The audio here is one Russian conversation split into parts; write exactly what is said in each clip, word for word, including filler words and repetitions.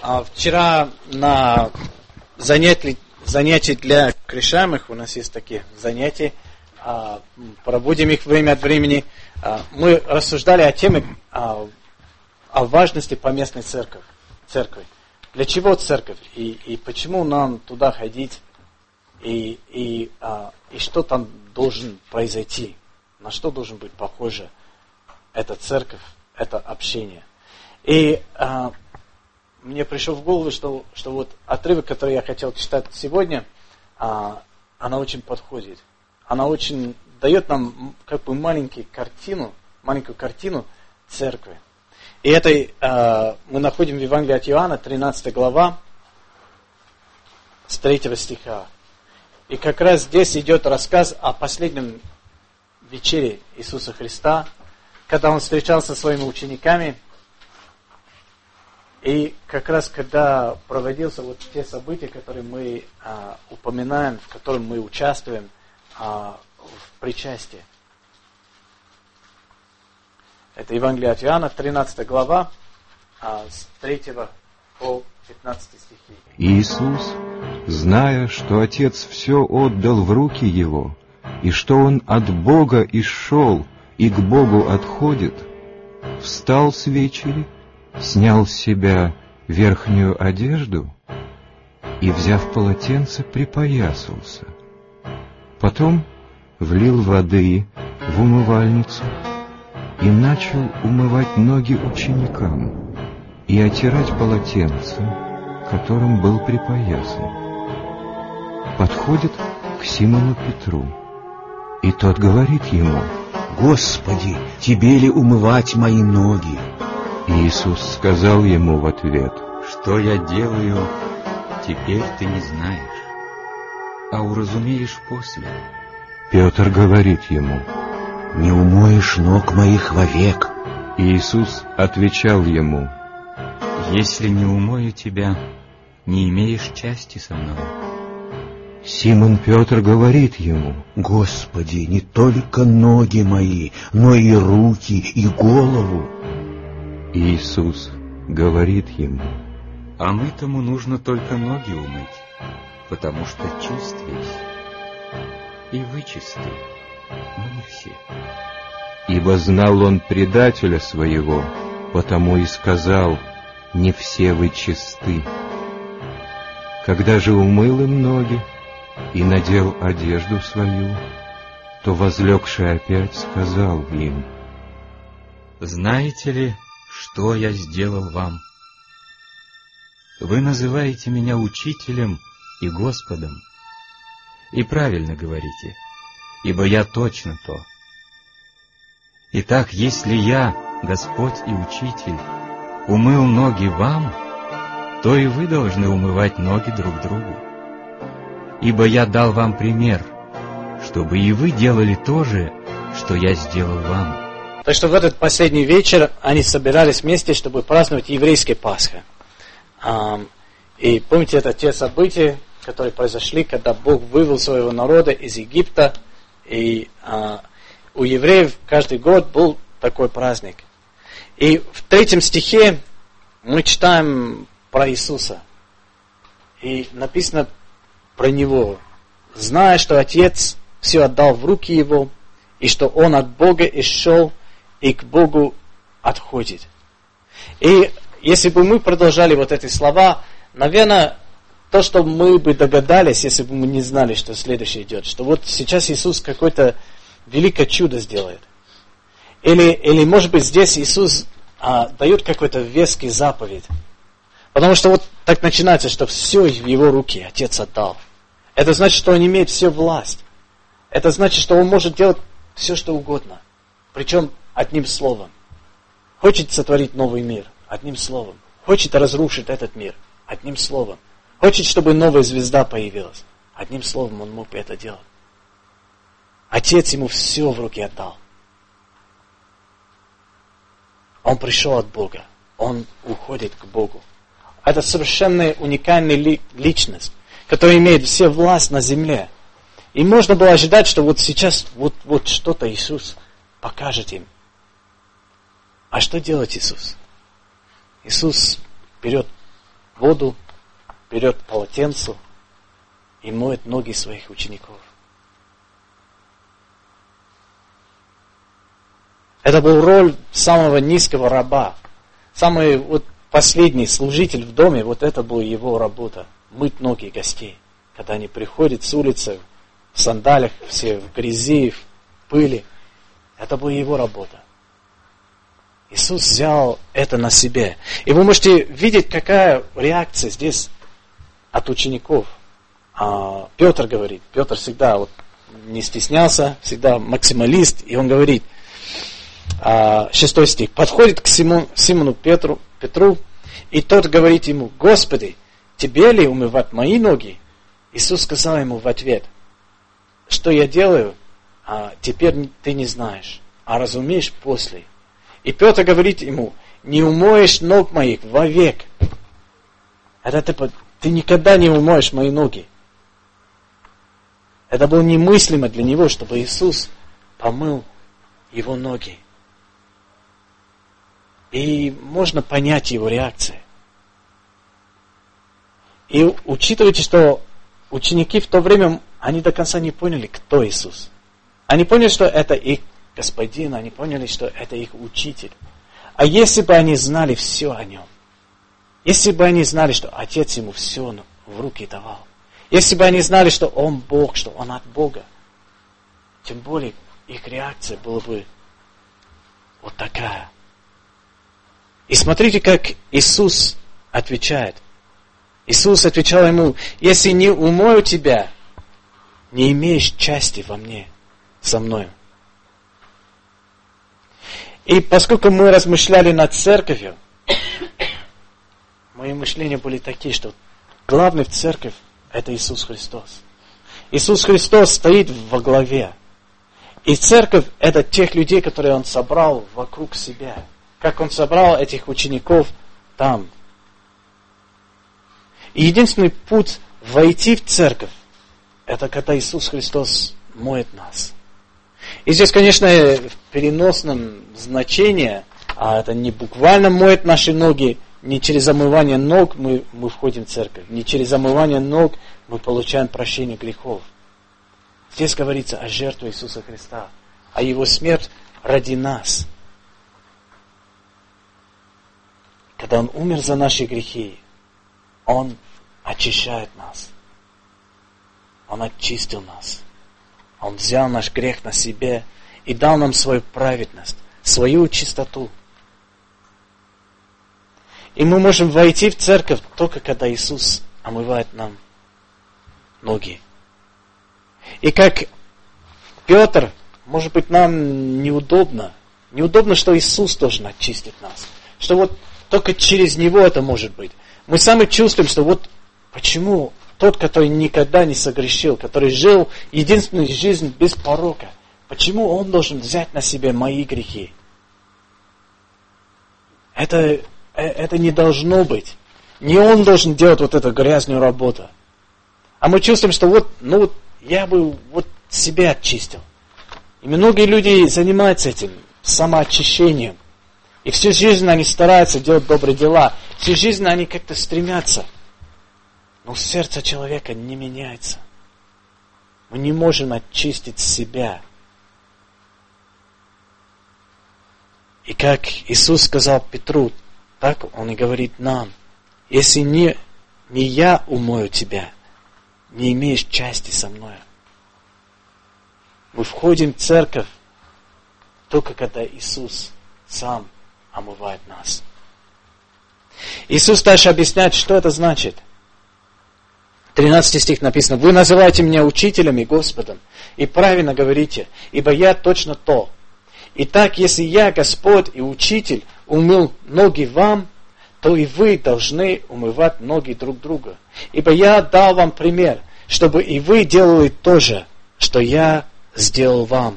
А вчера на занятии, занятии для крещаемых, у нас есть такие занятия, а, проводим их время от времени, а, мы рассуждали о теме, а, о важности поместной церкви. церкви. Для чего церковь и, и почему нам туда ходить, и, и, а, и что там должен произойти, на что должен быть похожа эта церковь, это общение. И а, мне пришло в голову, что, что вот отрывок, который я хотел читать сегодня, а, она очень подходит. Она очень дает нам как бы маленькую картину, маленькую картину церкви. И это а, мы находим в Евангелии от Иоанна, тринадцатая глава, с третьего стиха. И как раз здесь идет рассказ о последнем вечере Иисуса Христа, когда Он встречался со своими учениками. И как раз когда проводился вот те события, которые мы а, упоминаем, в которых мы участвуем а, в причастии. Это Евангелие от Иоанна, тринадцатая глава, а, с третьего по пятнадцатый стихи. Иисус, зная, что Отец все отдал в руки Его, и что Он от Бога исшел и к Богу отходит, встал с вечери, снял с себя верхнюю одежду и, взяв полотенце, припоясался. Потом влил воды в умывальницу и начал умывать ноги ученикам и отирать полотенцем, которым был припоясан. Подходит к Симону Петру, и тот говорит ему: «Господи, тебе ли умывать мои ноги?» Иисус сказал ему в ответ: «Что я делаю, теперь ты не знаешь, а уразумеешь после». Петр говорит ему: «Не умоешь ног моих вовек». Иисус отвечал ему: «Если не умою тебя, не имеешь части со мной». Симон Петр говорит ему: «Господи, не только ноги мои, но и руки, и голову». Иисус говорит ему: «А мытому нужно только ноги умыть, потому что чист весь. И вы чисты, но не все». Ибо знал он предателя своего, потому и сказал: «Не все вы чисты». Когда же умыл им ноги и надел одежду свою, то, возлегший опять, сказал им: «Знаете ли, что я сделал вам? Вы называете меня учителем и Господом, и правильно говорите, ибо я точно то. Итак, если я, Господь и Учитель, умыл ноги вам, то и вы должны умывать ноги друг другу. Ибо я дал вам пример, чтобы и вы делали то же, что я сделал вам». Так что в этот последний вечер они собирались вместе, чтобы праздновать еврейское Пасха. И помните, это те события, которые произошли, когда Бог вывел своего народа из Египта. И у евреев каждый год был такой праздник. И в третьем стихе мы читаем про Иисуса. И написано про Него: «Зная, что Отец все отдал в руки Его, и что Он от Бога исшел и к Богу отходит». И если бы мы продолжали вот эти слова, наверное, то, что мы бы догадались, если бы мы не знали, что следующее идет, что вот сейчас Иисус какое-то великое чудо сделает. Или, или может быть, здесь Иисус а, дает какой-то веский заповедь. Потому что вот так начинается, что все в Его руки Отец отдал. Это значит, что Он имеет всю власть. Это значит, что Он может делать все, что угодно. Причем одним словом. Хочет сотворить новый мир одним словом. Хочет разрушить этот мир одним словом. Хочет, чтобы новая звезда появилась одним словом. Он мог бы это делать. Отец Ему все в руки отдал. Он пришел от Бога. Он уходит к Богу. Это совершенно уникальная личность, которая имеет всю власть на земле. И можно было ожидать, что вот сейчас вот, вот что-то Иисус покажет им. А что делает Иисус? Иисус берет воду, берет полотенце и моет ноги своих учеников. Это был роль самого низкого раба. Самый вот последний служитель в доме, вот это была его работа. Мыть ноги гостей. Когда они приходят с улицы, в сандалях, все в грязи, в пыли. Это была его работа. Иисус взял это на себе. И вы можете видеть, какая реакция здесь от учеников. А Петр говорит, Петр всегда вот не стеснялся, всегда максималист, и он говорит, а, шестой стих, подходит к Симону, Симону Петру, Петру, и тот говорит ему, Господи, тебе ли умывать мои ноги? Иисус сказал ему в ответ, что я делаю, а теперь ты не знаешь, а разумеешь после. И Петр говорит ему, не умоешь ног моих вовек. Это ты, ты никогда не умоешь мои ноги. Это было немыслимо для него, чтобы Иисус помыл его ноги. И можно понять его реакцию. И учитывайте, что ученики в то время, они до конца не поняли, кто Иисус. Они поняли, что это их Господин, они поняли, что это их учитель. А если бы они знали все о нем, если бы они знали, что Отец ему все в руки давал, если бы они знали, что он Бог, что он от Бога, тем более их реакция была бы вот такая. И смотрите, как Иисус отвечает. Иисус отвечал ему, если не умою тебя, не имеешь части во мне, со мною. И поскольку мы размышляли над церковью, мои мышления были такие, что главный в церковь это Иисус Христос. Иисус Христос стоит во главе. И церковь это тех людей, которые Он собрал вокруг себя. Как Он собрал этих учеников там. И единственный путь войти в церковь, это когда Иисус Христос моет нас. И здесь, конечно, в переносном значении, а это не буквально моет наши ноги, не через омывание ног мы, мы входим в церковь, не через омывание ног мы получаем прощение грехов. Здесь говорится о жертве Иисуса Христа, о Его смерти ради нас. Когда Он умер за наши грехи, Он очищает нас. Он очистил нас. Он взял наш грех на себе и дал нам свою праведность, свою чистоту. И мы можем войти в церковь только когда Иисус омывает нам ноги. И как Петр, может быть, нам неудобно. Неудобно, что Иисус должен очистить нас. Что вот только через Него это может быть. Мы сами чувствуем, что вот почему тот, который никогда не согрешил, который жил единственную жизнь без порока, почему он должен взять на себя мои грехи? Это, это не должно быть. Не он должен делать вот эту грязную работу. А мы чувствуем, что вот, ну вот, я бы вот себя очистил. И многие люди занимаются этим, самоочищением. И всю жизнь они стараются делать добрые дела. Всю жизнь они как-то стремятся. Но сердце человека не меняется. Мы не можем очистить себя. И как Иисус сказал Петру, так Он и говорит нам. Если не, не я умою тебя, не имеешь части со мной. Мы входим в церковь только когда Иисус сам омывает нас. Иисус дальше объясняет, что это значит. тринадцатый стих написано, «Вы называете меня учителем и Господом, и правильно говорите, ибо я точно то. Итак, если я, Господь и Учитель, умыл ноги вам, то и вы должны умывать ноги друг друга. Ибо я дал вам пример, чтобы и вы делали то же, что я сделал вам».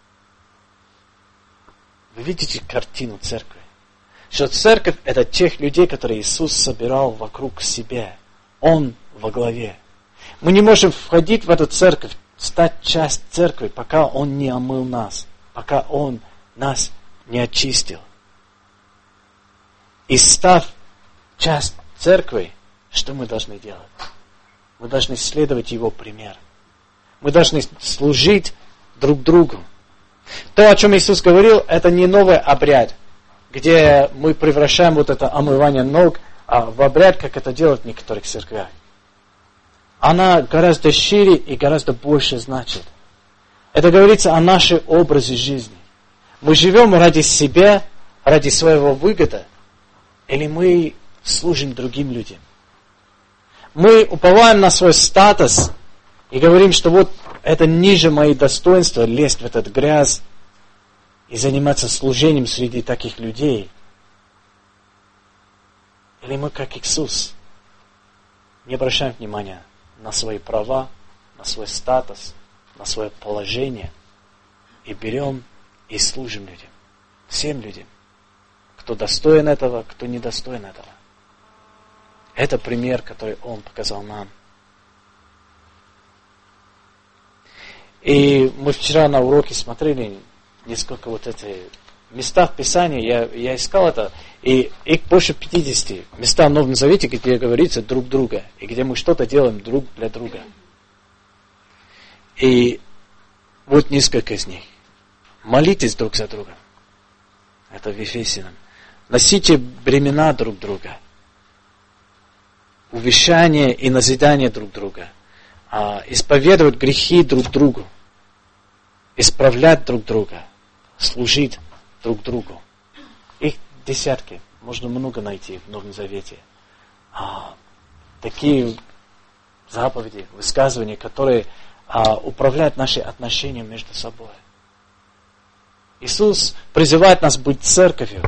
Вы видите картину церкви? Что церковь это тех людей, которые Иисус собирал вокруг себя. Он во главе. Мы не можем входить в эту церковь, стать часть церкви, пока Он не омыл нас, пока Он нас не очистил. И став часть церкви, что мы должны делать? Мы должны следовать Его примеру. Мы должны служить друг другу. То, о чем Иисус говорил, это не новый обряд, где мы превращаем вот это омывание ног в обряд, как это делают в некоторых церквях. Она гораздо шире и гораздо больше значит. Это говорится о нашей образе жизни. Мы живем ради себя, ради своего выгода, или мы служим другим людям? Мы уповаем на свой статус и говорим, что вот это ниже мои достоинства, лезть в этот грязь и заниматься служением среди таких людей. Или мы, как Иисус, не обращаем внимания на свои права, на свой статус, на свое положение и берем и служим людям, всем людям, кто достоин этого, кто не достоин этого. Это пример, который Он показал нам. И мы вчера на уроке смотрели несколько вот эти места в Писании, я, я искал это, и их больше пятидесяти места в Новом Завете, где говорится друг друга, и где мы что-то делаем друг для друга. И вот несколько из них. Молитесь друг за друга. Это в Ефесянам. Носите бремена друг друга. Увещание и назидание друг друга. А, исповедовать грехи друг другу. Исправлять друг друга. Служить друг другу. Их десятки. Можно много найти в Новом Завете. А, такие заповеди, высказывания, которые а, управляют наши отношения между собой. Иисус призывает нас быть церковью.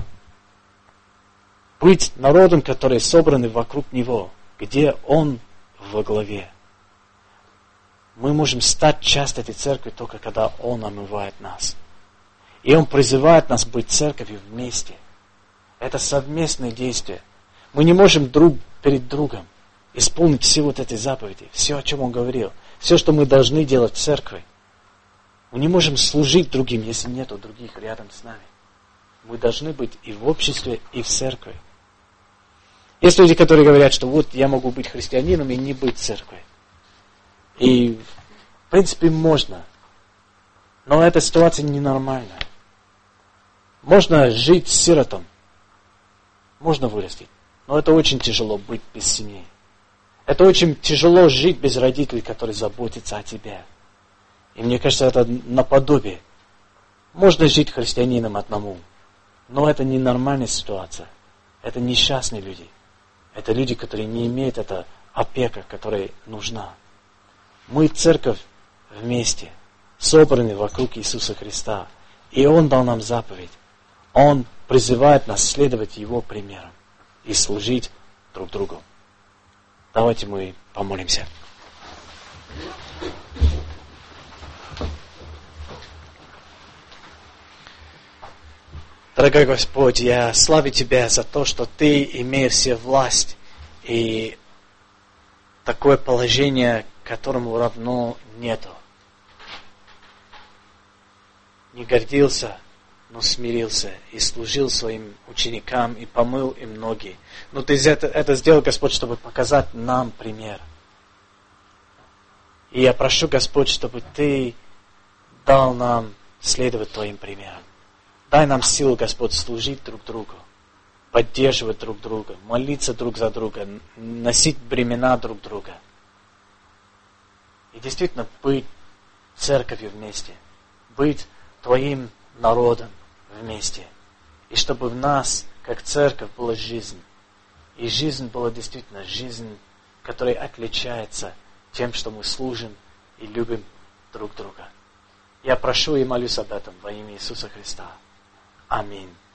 Быть народом, который собраны вокруг Него, где Он во главе. Мы можем стать частью этой церкви только когда Он омывает нас. И Он призывает нас быть церковью вместе. Это совместное действие. Мы не можем друг перед другом исполнить все вот эти заповеди, все, о чем Он говорил, все, что мы должны делать в церкви. Мы не можем служить другим, если нету других рядом с нами. Мы должны быть и в обществе, и в церкви. Есть люди, которые говорят, что вот я могу быть христианином и не быть в церкви. И в принципе можно. Но эта ситуация ненормальна. Можно жить с сиротом. Можно вырастить. Но это очень тяжело быть без семьи. Это очень тяжело жить без родителей, которые заботятся о тебе. И мне кажется, это наподобие. Можно жить христианином одному, но это не нормальная ситуация. Это несчастные люди. Это люди, которые не имеют этой опеки, которая нужна. Мы церковь вместе, собраны вокруг Иисуса Христа. И Он дал нам заповедь. Он призывает нас следовать Его примерам и служить друг другу. Давайте мы помолимся. Дорогой Господь, я славлю Тебя за то, что Ты имеешь все власть и такое положение, которому равно нету. Не гордился, но смирился и служил своим ученикам и помыл им ноги. Но Ты это, это сделал, Господь, чтобы показать нам пример. И я прошу, Господь, чтобы Ты дал нам следовать Твоим примерам. Дай нам силу, Господь, служить друг другу, поддерживать друг друга, молиться друг за друга, носить бремена друг друга. И действительно быть церковью вместе, быть Твоим народом вместе. И чтобы в нас, как церковь, была жизнь. И жизнь была действительно жизнь, которая отличается тем, что мы служим и любим друг друга. Я прошу и молюсь об этом во имя Иисуса Христа. Аминь.